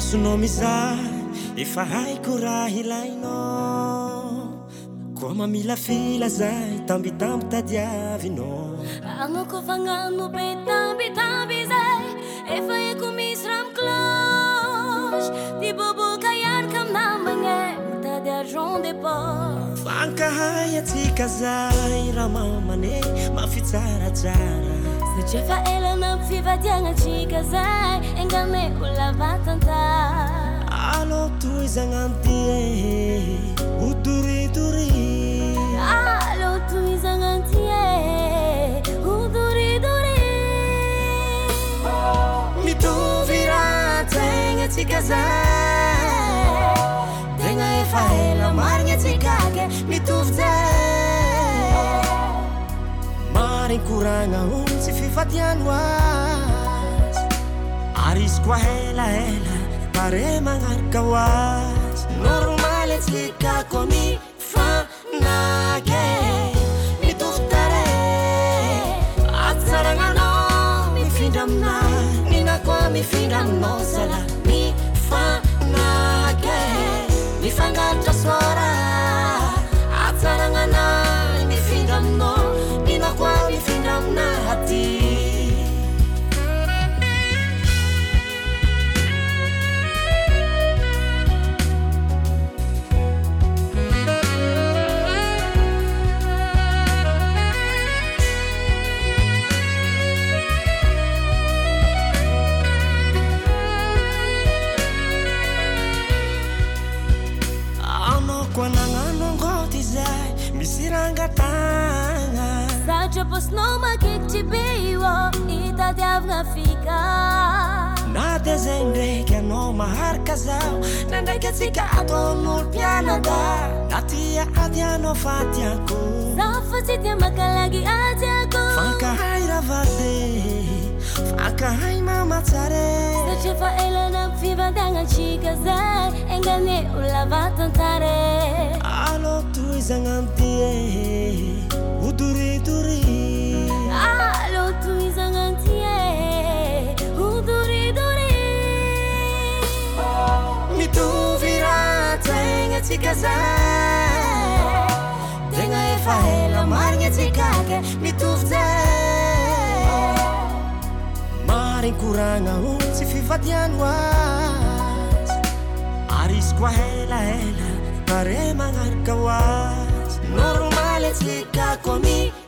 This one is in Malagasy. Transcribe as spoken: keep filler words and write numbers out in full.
masonao mizay efa haiko raha ilainao koa mamila fila zay tambitamby tadiavinao agnoko fagnano be tambitamby zay efa haiko misy raha micloche ty boboka iaraka aminamagna mitady argent de poche fankahay atsika zay raha mamane mafitsaratsara satria fa elana fivadiagna atsika zay engane ho lavatantara alô toy zagnanty odoridori alô toy zagnanty odoridori mitovy raha tegna atsika zay tegna efa ela marigny atsikake mitovy zay marigny koragna olo tsy fifadiano azy ary izy koa elaela pare magnaraka hoazy normaly atsika koa mifanake mitovy tare atsaragnanao mifindra aminahy nina koa mifindra aminao zala mifanake mifangalatra sora atsaragnanay mifindra aminao nina koa mifindra aminahy nagnanongoty zay misy rangatagna satria posnao makikitry be io itadiavagna fika na de zay ndraiky anao maharaka zao na ndraiky atsika ataon'olo mpianada na tia adianao fatiako zaho fa tsy tia makalagy adiako fankahay ravade fankahay mamatsare satria fa elana fivadiagna atsika zay engane ho lavatantare alô toy zagnanty odoridori alô toy zagnanty odoridori mitovy raha tegna atsika zay tegna efa ela marigny atsikake mitovy zay marigny koragna olo tsy fivadiano azy ary izy koa elaela pare magnaraka hoazy normaly atsika koa mi